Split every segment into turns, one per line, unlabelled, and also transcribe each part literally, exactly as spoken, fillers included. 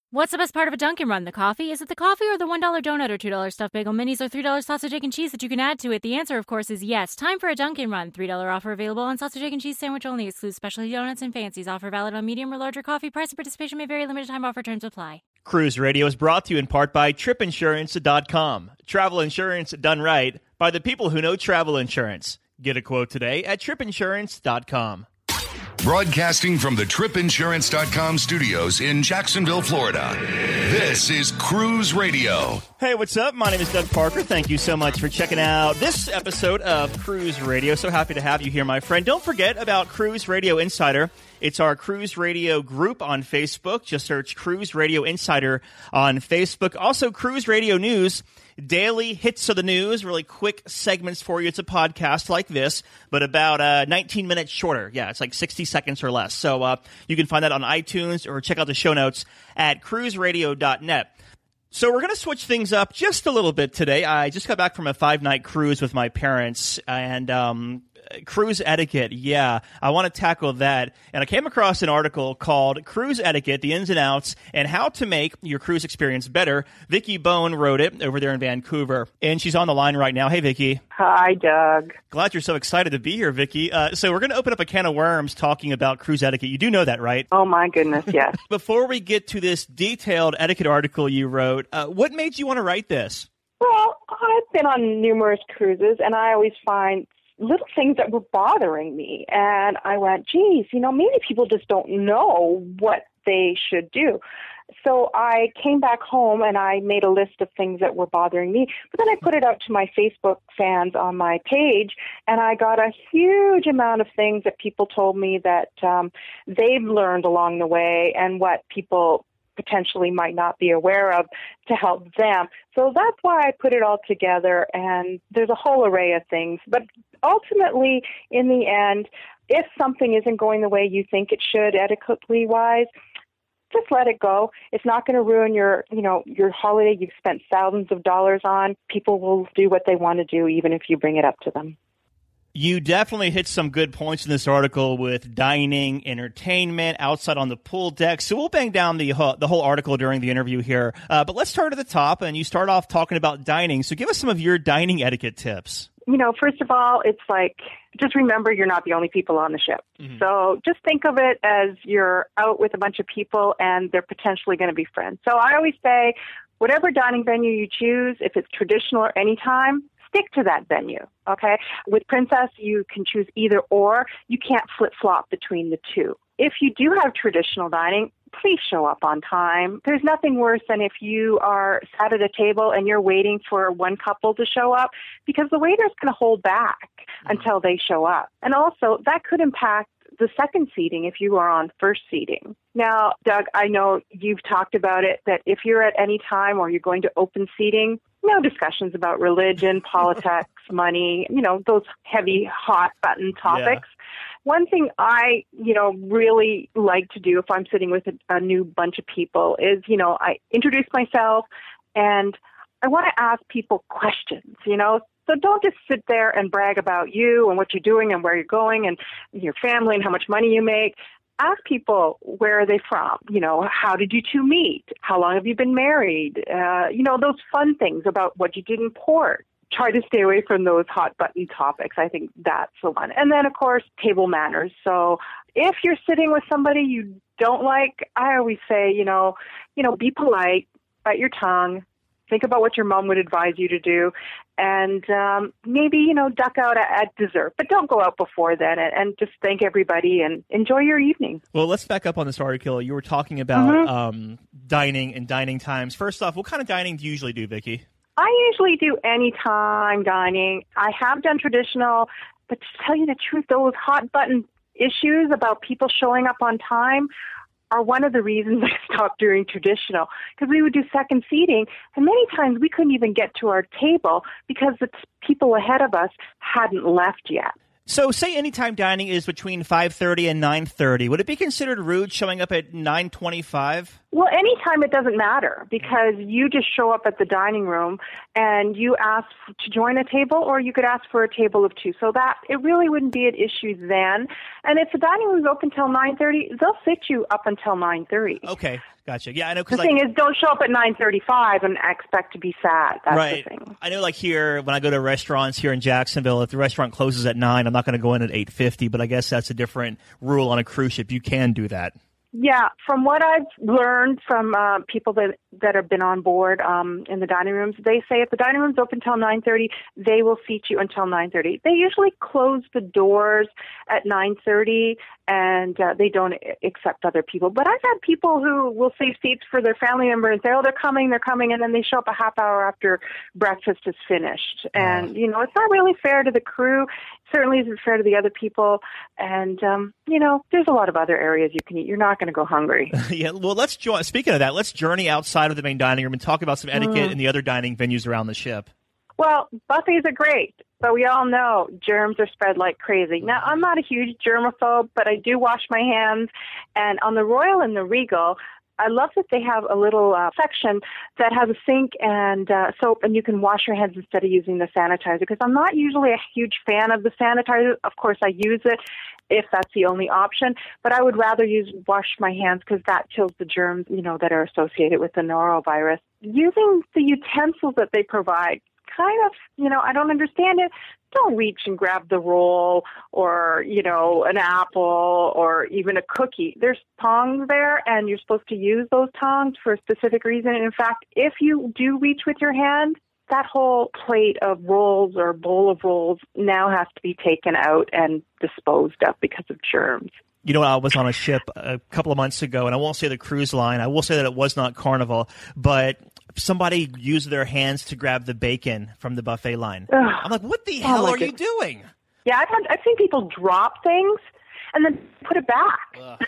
What's the best part of a Dunkin' Run? The coffee? Is it the coffee or the one dollar donut or two dollar stuffed bagel minis or three dollar sausage, egg, and cheese that you can add to it? The answer, of course, is yes. Time for a Dunkin' Run. three dollar offer available on sausage, egg, and cheese sandwich only. Excludes specialty donuts and fancies. Offer valid on medium or larger coffee. Price and participation may vary. Limited time offer. Terms apply.
Cruise Radio is brought to you in part by trip insurance dot com. Travel insurance done right by the people who know travel insurance. Get a quote today at trip insurance dot com.
Broadcasting from the trip insurance dot com studios in Jacksonville, Florida, this is Cruise Radio.
Hey, what's up? My name is Doug Parker. Thank you so much for checking out this episode of Cruise Radio. So happy to have you here, my friend. Don't forget about Cruise Radio Insider. It's our Cruise Radio group on Facebook. Just search Cruise Radio Insider on Facebook. Also, Cruise Radio News. Daily hits of the news, really quick segments for you. It's a podcast like this, but about uh, nineteen minutes shorter. Yeah, it's like sixty seconds or less. So uh, you can find that on iTunes or check out the show notes at cruise radio dot net. So we're going to switch things up just a little bit today. I just got back from a five-night cruise with my parents, and um, cruise etiquette, yeah, I want to tackle that. And I came across an article called Cruise Etiquette, the Ins and Outs, and How to Make Your Cruise Experience Better. Vicky Bone wrote it over there in Vancouver, and she's on the line right now. Hey, Vicky.
Hi, Doug.
Glad you're so excited to be here, Vicky. Uh, so we're going to open up a can of worms talking about cruise etiquette. You do know that, right?
Oh, my goodness, yes.
Before we get to this detailed etiquette article you wrote, uh, what made you want to write this?
Well, I've been on numerous cruises, and I always find little things that were bothering me. And I went, geez, you know, maybe people just don't know what they should do. So I came back home and I made a list of things that were bothering me. But then I put it out to my Facebook fans on my page, and I got a huge amount of things that people told me that um, they've learned along the way and what people potentially might not be aware of to help them. So that's why I put it all together, and there's a whole array of things. But ultimately, in the end, if something isn't going the way you think it should, etiquette-wise, just let it go. It's not going to ruin your, you know, your holiday you've spent thousands of dollars on. People will do what they want to do, even if you bring it up to them.
You definitely hit some good points in this article with dining, entertainment, outside on the pool deck. So we'll bang down the uh, the whole article during the interview here. Uh, but let's start at the top, and you start off talking about dining. So give us some of your dining etiquette tips.
You know, first of all, it's like, just remember you're not the only people on the ship. Mm-hmm. So just think of it as you're out with a bunch of people, and they're potentially going to be friends. So I always say, whatever dining venue you choose, if it's traditional or anytime, stick to that venue, okay? With Princess, you can choose either or. You can't flip-flop between the two. If you do have traditional dining, please show up on time. There's nothing worse than if you are sat at a table and you're waiting for one couple to show up, because the waiter's going to hold back mm-hmm. until they show up. And also, that could impact the second seating if you are on first seating. Now, Doug, I know you've talked about it, that if you're at any time or you're going to open seating, no discussions about religion, politics, money, you know, those heavy, hot button topics. Yeah. One thing I, you know, really like to do if I'm sitting with a, a new bunch of people is, you know, I introduce myself and I want to ask people questions, you know. So don't just sit there and brag about you and what you're doing and where you're going and your family and how much money you make. Ask people, where are they from? You know, how did you two meet? How long have you been married? Uh, you know, those fun things about what you did in port. Try to stay away from those hot button topics. I think that's the one. And then, of course, table manners. So if you're sitting with somebody you don't like, I always say, you know, you know, be polite, bite your tongue, think about what your mom would advise you to do, and um, maybe, you know, duck out at, at dessert. But don't go out before then, and, and just thank everybody and enjoy your evening.
Well, let's back up on this article. You were talking about mm-hmm. um, dining and dining times. First off, what kind of dining do you usually do, Vicky?
I usually do anytime dining. I have done traditional, but to tell you the truth, those hot button issues about people showing up on time are one of the reasons I stopped doing traditional, because we would do second seating, and many times we couldn't even get to our table because the people ahead of us hadn't left yet.
So say anytime dining is between five thirty and nine thirty. Would it be considered rude showing up at nine twenty-five?
Well, anytime it doesn't matter because you just show up at the dining room and you ask to join a table, or you could ask for a table of two. So that it really wouldn't be an issue then. And if the dining room's open till nine thirty, they'll sit you up until nine thirty.
Okay, gotcha. Yeah, I know.
The
like,
thing is, don't show up at nine thirty-five and expect to be sat. That's
right.
the thing.
I know, like here, when I go to restaurants here in Jacksonville, if the restaurant closes at nine, I'm not going to go in at eight fifty. But I guess that's a different rule on a cruise ship. You can do that.
Yeah, from what I've learned from uh, people that that have been on board um, in the dining rooms, they say if the dining room's open till nine thirty, they will seat you until nine thirty. They usually close the doors at nine thirty, and uh, they don't accept other people. But I've had people who will save seats for their family member and say, oh, they're coming, they're coming, and then they show up a half hour after breakfast is finished. And, you know, it's not really fair to the crew. It certainly isn't fair to the other people. And, um, you know, there's a lot of other areas you can eat. You're not going to go hungry.
Yeah, well, let's join. Speaking of that, let's journey outside of the main dining room and talk about some etiquette
Mm.
in the other dining venues around the ship.
Well, buffets are great, but we all know germs are spread like crazy. Now, I'm not a huge germaphobe, but I do wash my hands. And on the Royal and the Regal, I love that they have a little uh, section that has a sink and uh, soap, and you can wash your hands instead of using the sanitizer, because I'm not usually a huge fan of the sanitizer. Of course, I use it if that's the only option, but I would rather use wash my hands because that kills the germs, you know, that are associated with the norovirus. Using the utensils that they provide, kind of, you know, I don't understand it. Don't reach and grab the roll or, you know, an apple or even a cookie. There's tongs there, and you're supposed to use those tongs for a specific reason. And in fact, if you do reach with your hand, that whole plate of rolls or bowl of rolls now has to be taken out and disposed of because of germs.
You know, I was on a ship a couple of months ago, and I won't say the cruise line. I will say that it was not Carnival, but somebody used their hands to grab the bacon from the buffet line.
Ugh.
I'm like, what the hell
my
are you
goodness.
doing?
Yeah, I've, had, I've seen people drop things and then put it back.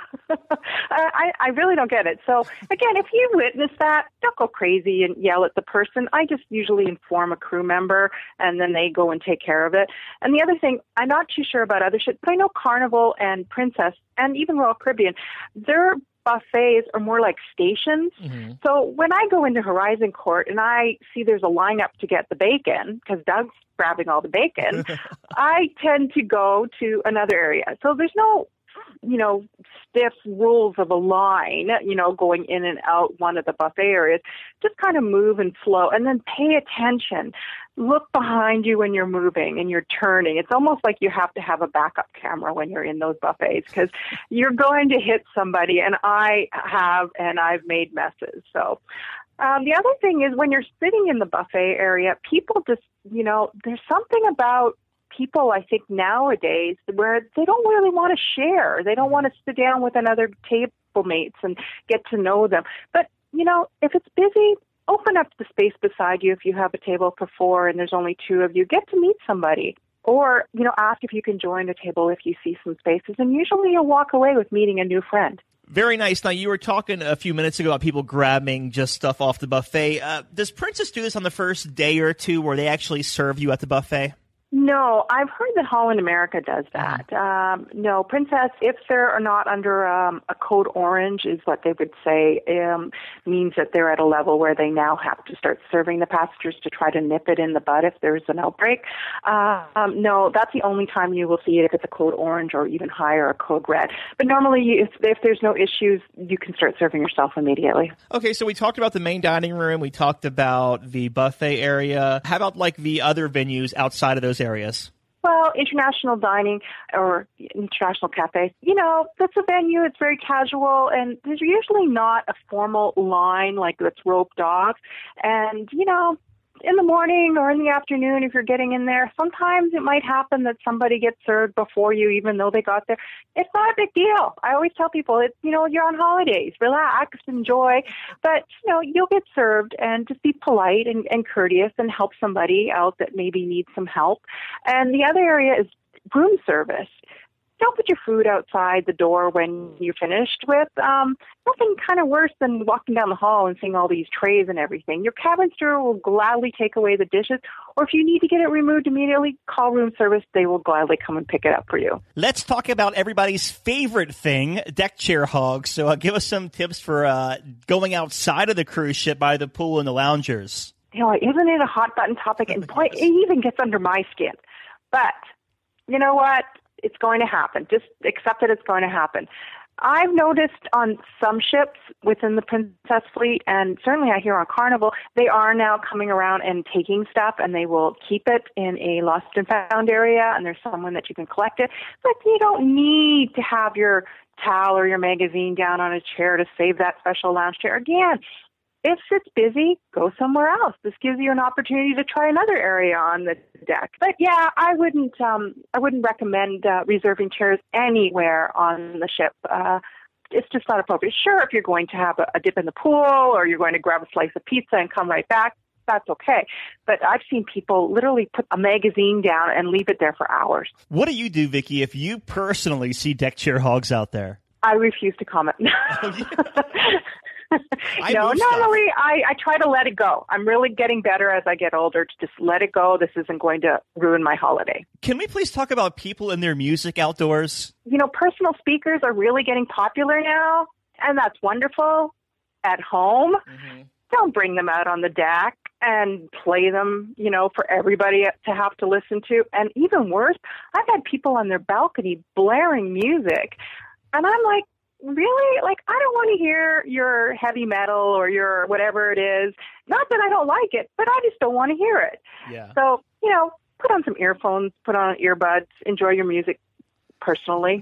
I, I really don't get it. So, again, if you witness that, don't go crazy and yell at the person. I just usually inform a crew member, and then they go and take care of it. And the other thing, I'm not too sure about other ships, but I know Carnival and Princess and even Royal Caribbean, their buffets are more like stations.
Mm-hmm.
So when I go into Horizon Court and I see there's a lineup to get the bacon, because Doug's grabbing all the bacon, I tend to go to another area. So there's no, you know, stiff rules of a line, you know, going in and out one of the buffet areas. Just kind of move and flow, and then pay attention. Look behind you when you're moving and you're turning. It's almost like you have to have a backup camera when you're in those buffets, because you're going to hit somebody, and I have, and I've made messes. So um, the other thing is when you're sitting in the buffet area, people just, you know, there's something about people, I think, nowadays where they don't really want to share. They don't want to sit down with another table mates and get to know them. But, you know, if it's busy, open up the space beside you if you have a table for four and there's only two of you. Get to meet somebody. Or, you know, ask if you can join the table if you see some spaces. And usually you'll walk away with meeting a new friend.
Very nice. Now, you were talking a few minutes ago about people grabbing just stuff off the buffet. Uh, does Princess do this on the first day or two where they actually serve you at the buffet?
No, I've heard that Holland America does that. Um, no, Princess, if they're not under um, a code orange, is what they would say, um, means that they're at a level where they now have to start serving the passengers to try to nip it in the bud if there's an outbreak. Uh, um, no, that's the only time you will see it, if it's a code orange or even higher, a code red. But normally, if, if there's no issues, you can start serving yourself immediately.
Okay, so we talked about the main dining room. We talked about the buffet area. How about like the other venues outside of those areas?
Well, international dining or international cafes, you know, that's a venue. It's very casual, and there's usually not a formal line like that's roped off. And, you know, in the morning or in the afternoon, if you're getting in there, sometimes it might happen that somebody gets served before you, even though they got there. It's not a big deal. I always tell people, it's, you know, you're on holidays, relax, enjoy, but, you know, you'll get served, and just be polite and, and courteous and help somebody out that maybe needs some help. And the other area is room service. don't put your food outside the door when you're finished with. Um, nothing kind of worse than walking down the hall and seeing all these trays and everything. Your cabin steward will gladly take away the dishes, or if you need to get it removed immediately, call room service. They will gladly come and pick it up for you.
Let's talk about everybody's favorite thing, deck chair hogs. So uh, give us some tips for uh, going outside of the cruise ship by the pool and the loungers.
You know, isn't it a hot button topic? And boy, it even gets under my skin. But you know what? It's going to happen. Just accept that it's going to happen. I've noticed on some ships within the Princess Fleet, and certainly I hear on Carnival, they are now coming around and taking stuff, and they will keep it in a lost and found area, and there's someone that you can collect it. But you don't need to have your towel or your magazine down on a chair to save that special lounge chair. Again, if it's busy, go somewhere else. This gives you an opportunity to try another area on the deck. But yeah, I wouldn't. Um, I wouldn't recommend uh, reserving chairs anywhere on the ship. Uh, it's just not appropriate. Sure, if you're going to have a, a dip in the pool or you're going to grab a slice of pizza and come right back, that's okay. But I've seen people literally put a magazine down and leave it there for hours.
What do you do, Vicki, if you personally see deck chair hogs out there?
I refuse to comment.
Oh, yeah.
no, normally I, I try to let it go. I'm really getting better as I get older to just let it go. This isn't going to ruin my holiday.
Can we please talk about people and their music outdoors?
You know, personal speakers are really getting popular now, and that's wonderful. At home, mm-hmm. Don't bring them out on the deck and play them, you know, for everybody to have to listen to. And even worse, I've had people on their balcony blaring music, and I'm like, really? Like, I don't want to hear your heavy metal or your whatever it is. Not that I don't like it, but I just don't want to hear it.
Yeah.
So, you know, put on some earphones, put on earbuds, enjoy your music personally.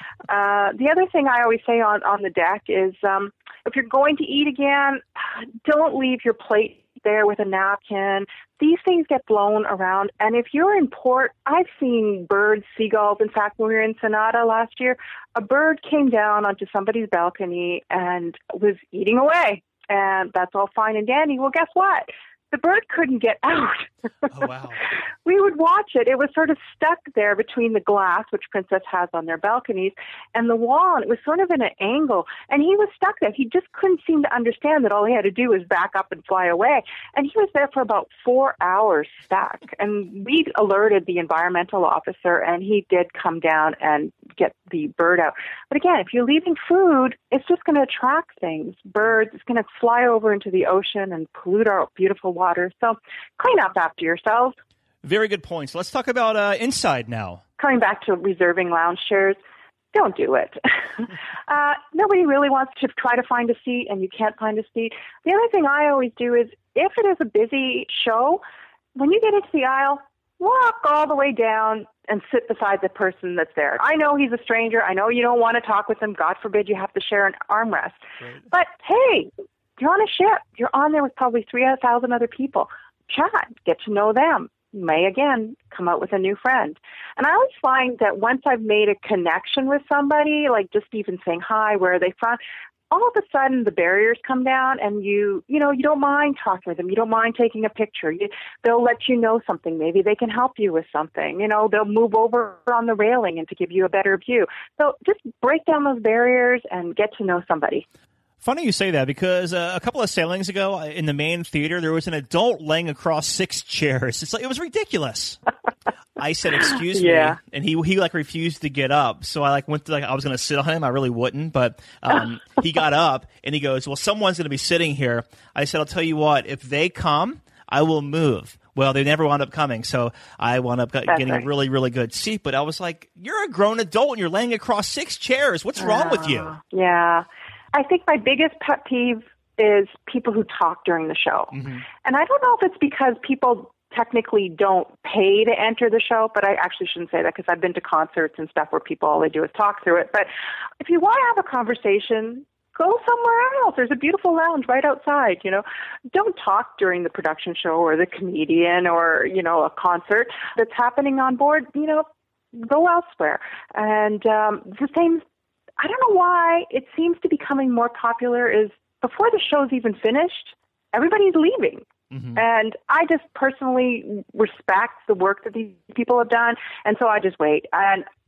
Uh, the other thing I always say on, on the deck is um, if you're going to eat again, don't leave your plate there with a napkin. These things get blown around. And if you're in port, I've seen birds, seagulls. In fact, when we were in Sonata last year, a bird came down onto somebody's balcony and was eating away. And that's all fine and dandy. Well, guess what? The bird couldn't get out.
Oh, wow.
We would watch it. It was sort of stuck there between the glass, which Princess has on their balconies, and the wall. And it was sort of in an angle. And he was stuck there. He just couldn't seem to understand that all he had to do was back up and fly away. And he was there for about four hours stuck. And we alerted the environmental officer, and he did come down and get the bird out. But again, if you're leaving food, it's just going to attract things. Birds, it's going to fly over into the ocean and pollute our beautiful water. So clean up after yourselves.
Very good points. Let's talk about uh, inside now.
Coming back to reserving lounge chairs, don't do it. uh, nobody really wants to try to find a seat, and you can't find a seat. The other thing I always do is, if it is a busy show, when you get into the aisle, walk all the way down and sit beside the person that's there. I know he's a stranger. I know you don't want to talk with him. God forbid you have to share an armrest. Right. But hey, you're on a ship. You're on there with probably three thousand other people. Chat. Get to know them. You may, again, come out with a new friend. And I always find that once I've made a connection with somebody, like just even saying hi, where are they from, all of a sudden the barriers come down, and you, you know, you don't mind talking with them. You don't mind taking a picture. You, they'll let you know something. Maybe they can help you with something. You know, they'll move over on the railing and to give you a better view. So just break down those barriers and get to know somebody.
Funny you say that, because uh, a couple of sailings ago in the main theater, there was an adult laying across six chairs. It's like, it was ridiculous. I said, "Excuse
yeah.
me," and he he like refused to get up. So I like went to like I was going to sit on him. I really wouldn't, but um, he got up and he goes, "Well, someone's going to be sitting here." I said, "I'll tell you what. If they come, I will move." Well, they never wound up coming, so I wound up
That's
getting
right.
a really, really good seat. But I was like, "You're a grown adult and you're laying across six chairs. What's wrong uh, with you?"
Yeah. I think my biggest pet peeve is people who talk during the show. Mm-hmm. And I don't know if it's because people technically don't pay to enter the show, but I actually shouldn't say that, because I've been to concerts and stuff where people, all they do is talk through it. But if you want to have a conversation, go somewhere else. There's a beautiful lounge right outside, you know. Don't talk during the production show or the comedian or, you know, a concert that's happening on board. You know, go elsewhere. And um, the same I don't know why it seems to be becoming more popular is before the show's even finished, everybody's leaving. Mm-hmm. And I just personally respect the work that these people have done, and so I just wait. And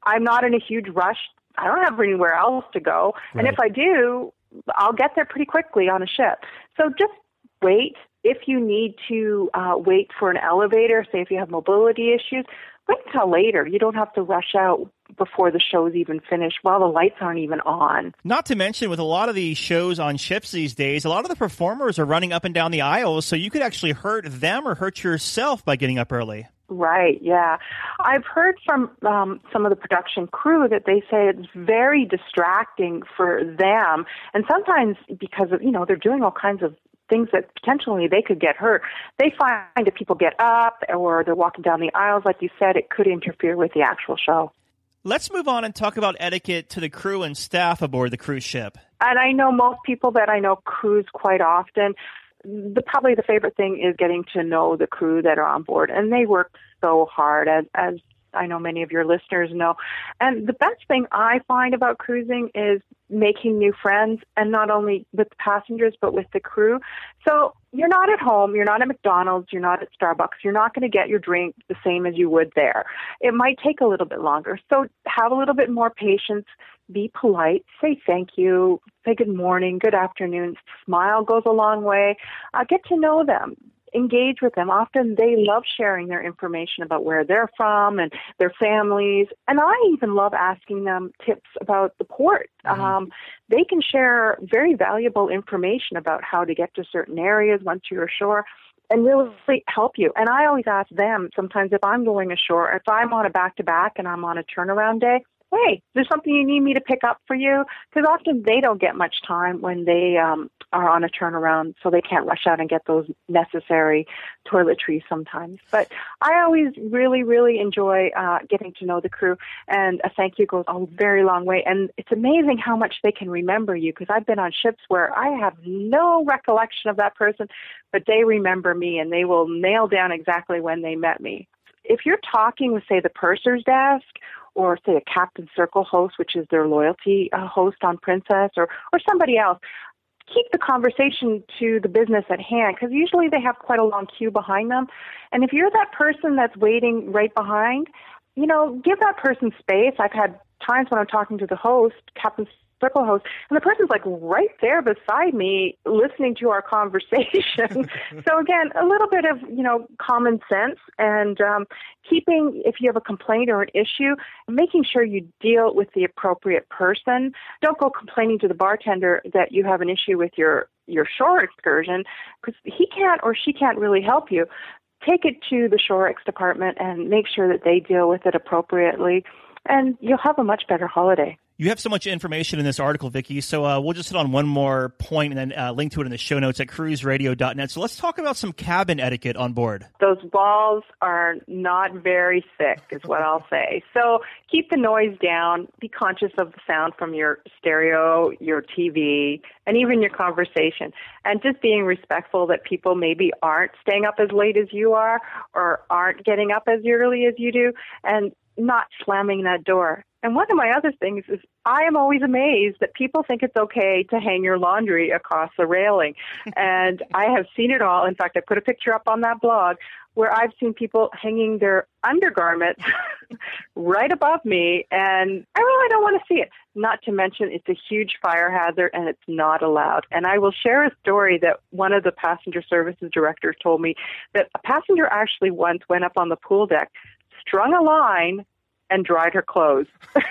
I'm not in a huge rush. I don't have anywhere else to go. Right. And if I do, I'll get there pretty quickly on a ship. So just wait. If you need to uh, wait for an elevator, say if you have mobility issues, wait until later. You don't have to rush out before the show's even finished while the lights aren't even on.
Not to mention, with a lot of these shows on ships these days, a lot of the performers are running up and down the aisles, so you could actually hurt them or hurt yourself by getting up early.
Right, yeah. I've heard from um, some of the production crew that they say it's very distracting for them, and sometimes because of, you know, they're doing all kinds of things that potentially they could get hurt. They find that people get up or they're walking down the aisles, like you said, it could interfere with the actual show.
Let's move on and talk about etiquette to the crew and staff aboard the cruise ship.
And I know most people that I know cruise quite often. The probably the favorite thing is getting to know the crew that are on board, and they work so hard, as as I know many of your listeners know. And the best thing I find about cruising is making new friends, and not only with the passengers, but with the crew. So you're not at home, you're not at McDonald's, you're not at Starbucks, you're not going to get your drink the same as you would there. It might take a little bit longer. So have a little bit more patience, be polite, say thank you, say good morning, good afternoon, smile goes a long way. Uh, get to know them. Engage with them. Often they love sharing their information about where they're from and their families. And I even love asking them tips about the port. Mm-hmm. Um, they can share very valuable information about how to get to certain areas once you're ashore and really help you. And I always ask them sometimes if I'm going ashore, if I'm on a back-to-back and I'm on a turnaround day, hey, is there something you need me to pick up for you? Because often they don't get much time when they um, are on a turnaround, so they can't rush out and get those necessary toiletries sometimes. But I always really, really enjoy uh, getting to know the crew, and a thank you goes a very long way. And it's amazing how much they can remember you, because I've been on ships where I have no recollection of that person, but they remember me, and they will nail down exactly when they met me. If you're talking with, say, the purser's desk, or say a Captain Circle host, which is their loyalty uh, host on Princess, or, or somebody else, keep the conversation to the business at hand, because usually they have quite a long queue behind them. And if you're that person that's waiting right behind, you know, give that person space. I've had times when I'm talking to the host, Captain Circle host, and the person's like right there beside me listening to our conversation. So again, a little bit of, you know, common sense, and um, keeping, if you have a complaint or an issue, making sure you deal with the appropriate person. Don't go complaining to the bartender that you have an issue with your, your shore excursion, because he can't or she can't really help you. Take it to the Shore Ex department and make sure that they deal with it appropriately, and you'll have a much better holiday.
You have so much information in this article, Vicki, so uh, we'll just hit on one more point and then uh, link to it in the show notes at cruise radio dot net. So let's talk about some cabin etiquette on board.
Those walls are not very thick, is what I'll say. So keep the noise down. Be conscious of the sound from your stereo, your T V, and even your conversation. And just being respectful that people maybe aren't staying up as late as you are or aren't getting up as early as you do, and not slamming that door. And one of my other things is I am always amazed that people think it's okay to hang your laundry across the railing. And I have seen it all. In fact, I put a picture up on that blog where I've seen people hanging their undergarments right above me, and I really don't want to see it. Not to mention it's a huge fire hazard and it's not allowed. And I will share a story that one of the passenger services directors told me, that a passenger actually once went up on the pool deck, strung a line, and dried her clothes.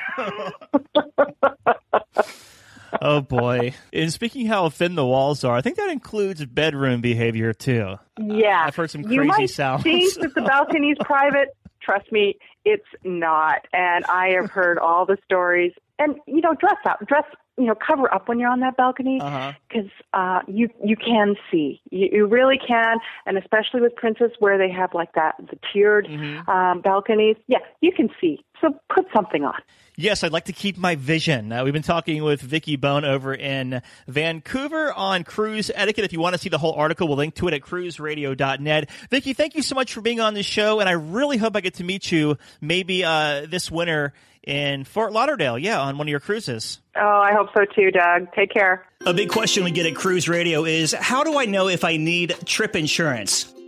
Oh, boy. And speaking how thin the walls are, I think that includes bedroom behavior, too.
Yeah.
I've heard some crazy
you might
sounds.
think that the balcony's private. Trust me, it's not. And I have heard all the stories. And, you know, dress up. Dress, you know, cover up when you're on that balcony, because uh-huh. uh, you you can see. You, you really can, and especially with Princess, where they have like that, the tiered mm-hmm. um, balconies. Yeah, you can see. So put something on.
Yes, I'd like to keep my vision. Uh, we've been talking with Vicki Bone over in Vancouver on cruise etiquette. If you want to see the whole article, we'll link to it at cruise radio dot net. Vicki, thank you so much for being on the show, and I really hope I get to meet you maybe uh, this winter in Fort Lauderdale, yeah, on one of your cruises.
Oh, I hope so too, Doug. Take care.
A big question we get at Cruise Radio is, how do I know if I need trip insurance?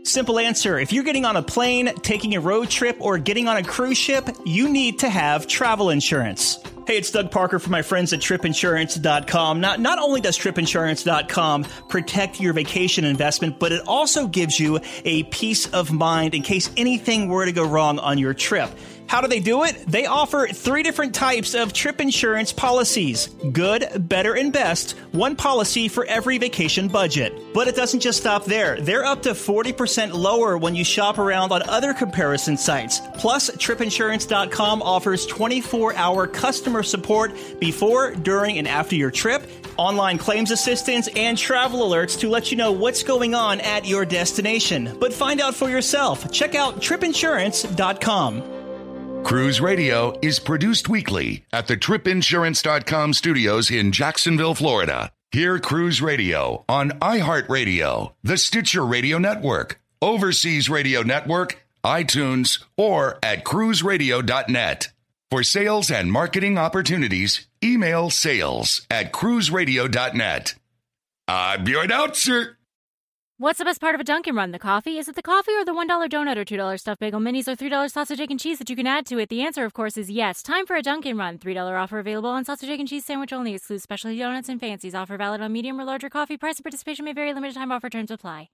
Simple answer. If you're getting on a plane, taking a road trip, or getting on a cruise ship, you need to have travel insurance. Hey, it's Doug Parker from my friends at trip insurance dot com. Not, not only does trip insurance dot com protect your vacation investment, but it also gives you a peace of mind in case anything were to go wrong on your trip. How do they do it? They offer three different types of trip insurance policies. Good, better, and best. One policy for every vacation budget. But it doesn't just stop there. They're up to forty percent lower when you shop around on other comparison sites. Plus, trip insurance dot com offers twenty-four hour customer support before, during, and after your trip, online claims assistance, and travel alerts to let you know what's going on at your destination. But find out for yourself. Check out trip insurance dot com.
Cruise Radio is produced weekly at the trip insurance dot com studios in Jacksonville, Florida. Hear Cruise Radio on iHeartRadio, the Stitcher Radio Network, Overseas Radio Network, iTunes, or at cruise radio dot net. For sales and marketing opportunities, email sales at cruise radio dot net. I'm your announcer.
What's the best part of a Dunkin' Run? The coffee? Is it the coffee or the one dollar donut or two dollar stuffed bagel minis or three dollar sausage, egg, and cheese that you can add to it? The answer, of course, is yes. Time for a Dunkin' Run. three dollar offer available on sausage, egg, and cheese sandwich only. Excludes specialty donuts and fancies. Offer valid on medium or larger coffee. Price and participation may vary. Limited time offer. Terms apply.